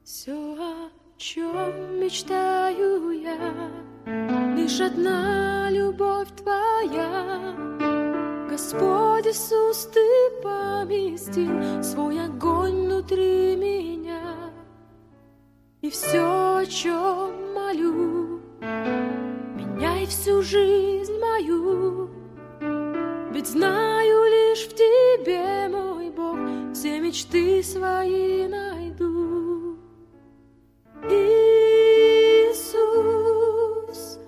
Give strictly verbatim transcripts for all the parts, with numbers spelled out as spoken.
Все, о чем мечтаю я, лишь одна любовь Твоя. Господь Иисус, Ты поместил свой огонь внутри меня. И все, о чем молю, меняй всю жизнь мою. Ведь знаю, лишь в Тебе, мой Бог, все мечты свои найду. Иисус,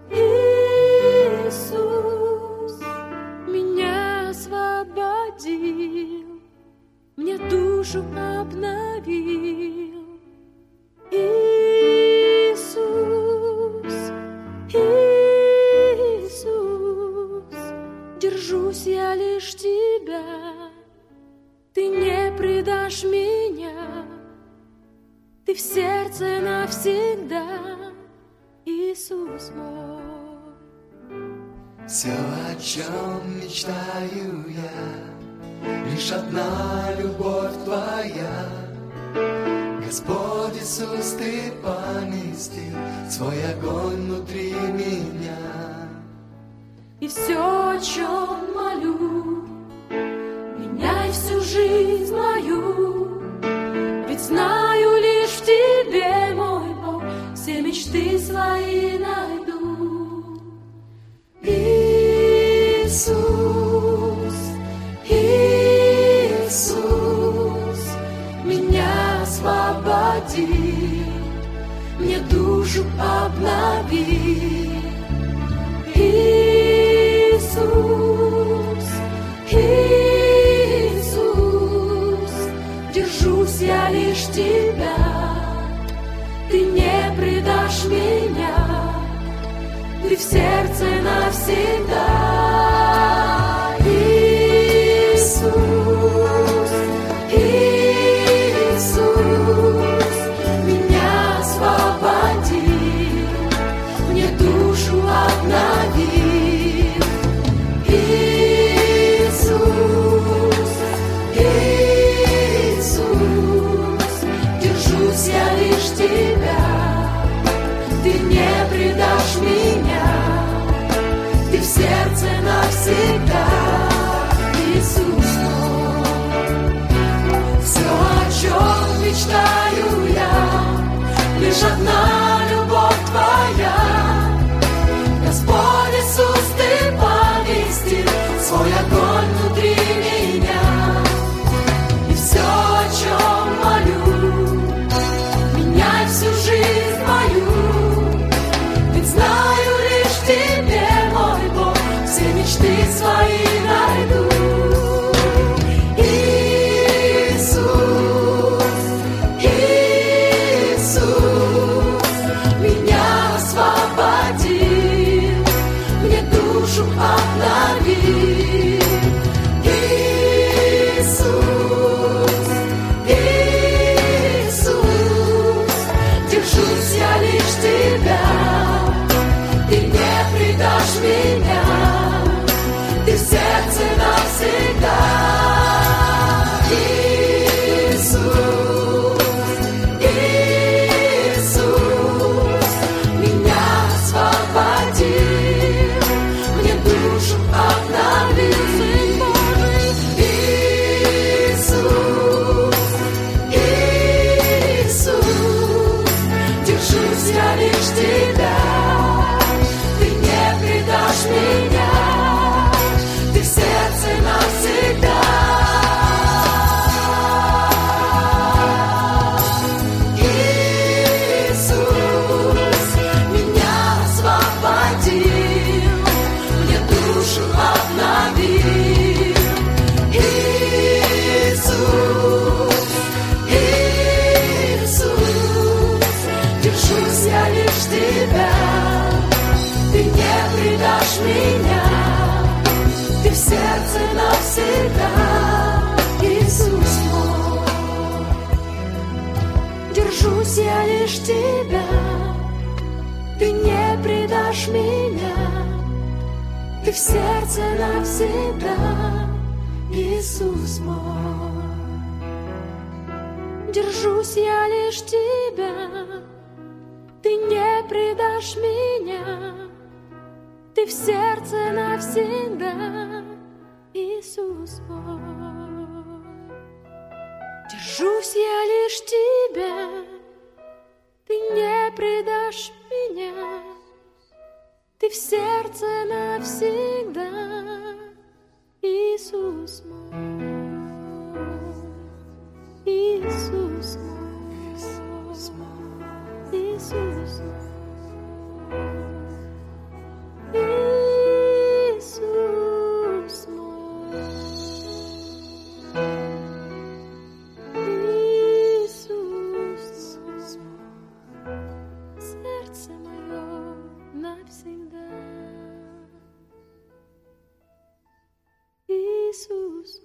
Иисус, меня освободил, мне душу обновил. Иисус, Иисус, держусь я лишь Тебя, Ты не предашь меня. Ты в сердце навсегда, Иисус мой. Все, о чем мечтаю я, лишь одна любовь Твоя. Господь Иисус, Ты поместил свой огонь внутри меня. И все, о чем молю, меняй всю жизнь мою. Ведь знаю, лишь в Тебе, мой Бог, все мечты свои найду. Иисус, Иисус, меня освободи, мне душу обнови. Иисус, Иисус, держусь я лишь Тебя, Ты не предашь меня, Ты в сердце навсегда. Иисус, Иисус, меня освободи, мне душу обнови. Иисус, Иисус, держусь я лишь Тебя, Ты не предашь меня, Ты в сердце навсегда, Иисус мой. Все, о чем мечтаю я, лишь одна любовь Твоя. Господь Иисус, Ты поместил свой огонь внутри меня. И все, о чем молю, меняй всю жизнь мою. Ведь знаю, лишь в Тебе, мой Бог, все мечты свои найду. Иисус, Иисус, меня освободи, мне душу обнови. Иисус, Иисус, держусь я лишь Тебя, Ты не предашь меня, Ты в сердце навсегда. Иисус, Иисус, меня освободи, мне душу обнови. Иисус, Иисус, держусь я лишь Тебя, Ты не предашь меня, Ты в сердце навсегда. Иисус, меня освободил, мне душу обновил. Иисус, Иисус, держусь я лишь Тебя, Ты не предашь меня, Ты в сердце навсегда, Иисус мой. Держусь я лишь Тебя, Ты не предашь меня, Ты в сердце навсегда, Иисус мой. Держусь я лишь тебя, ты не предашь меня, ты в сердце навсегда, Иисус мой. Держусь я лишь тебя, ты не предашь меня, ты в сердце навсегда, Иисус мой. Иисус мой, Иисус мой, Иисус мой, Иисус мой, Иисус мой, сердце мое навсегда, Иисус.